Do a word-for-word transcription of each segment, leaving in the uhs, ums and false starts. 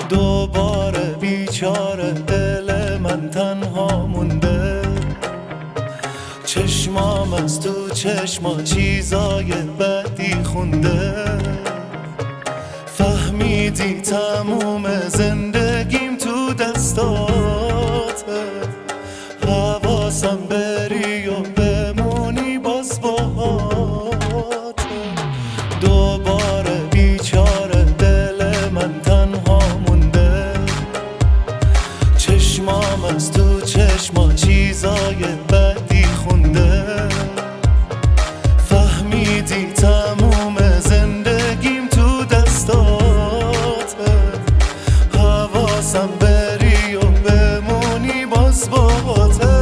دوباره بیچاره دل من تنها مونده، چشمام از تو چشما چیزای بدی خونده. فهمیدی تموم زندگیم تو دستاته، حواسم بری و بمونی باز باهاته. دوباره بیچاره دل من تنها مونده، چشمام از تو چشما چیزای بدی خونده. فهمیدی تموم زندگیم تو دستاته، حواسم بری و بمونی باز باهاته.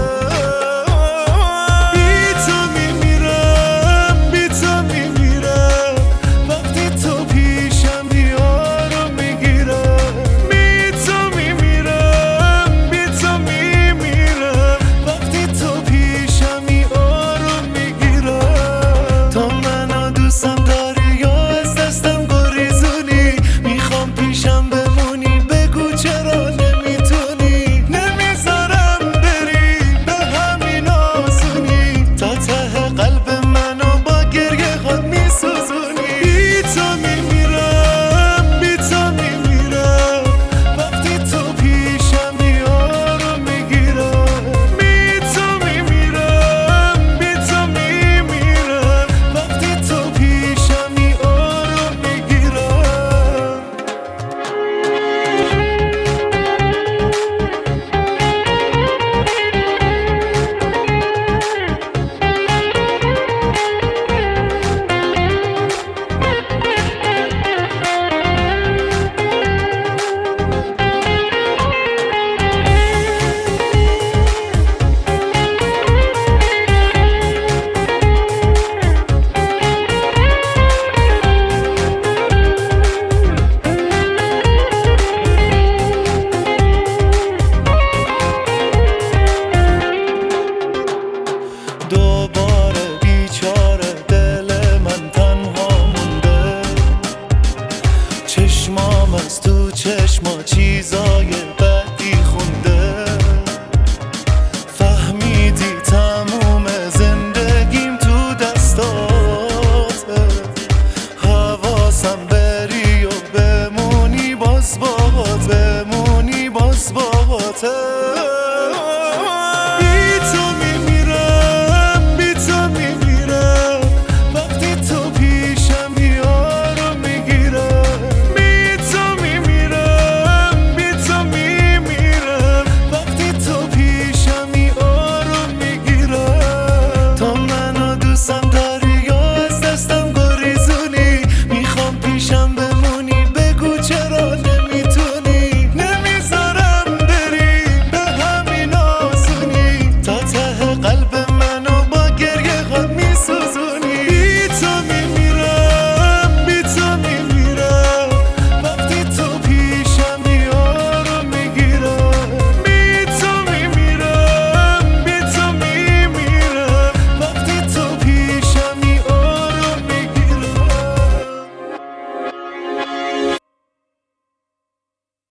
دوباره بیچاره دل من تنها مونده، چشمام از تو چشما چیزا